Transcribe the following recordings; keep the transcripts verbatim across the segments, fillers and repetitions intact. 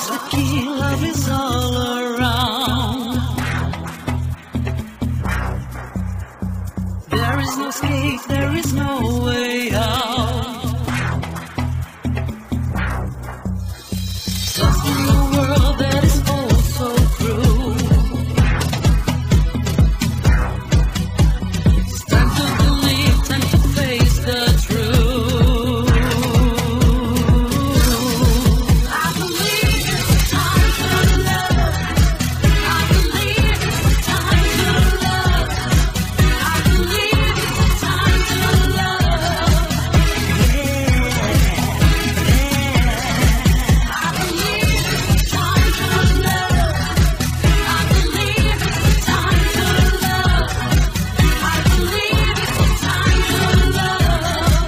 is the key, love is all around. There is no escape, there is no way out. Just in a world that is oh so cruel, it's time to believe, time to face the truth. I believe it's time to love. I believe it's time to love. I believe it's time to love. I believe it's time to love. I believe it's time to love. I believe it's time to love.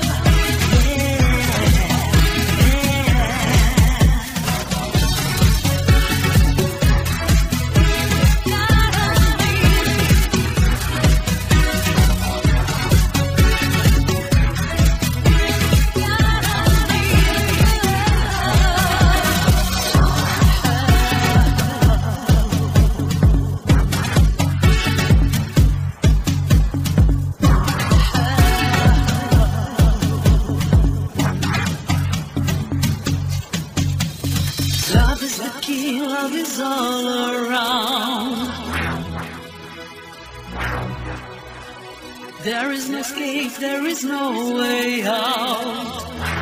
Love is the key, love is all around. There is no escape, there is no way out.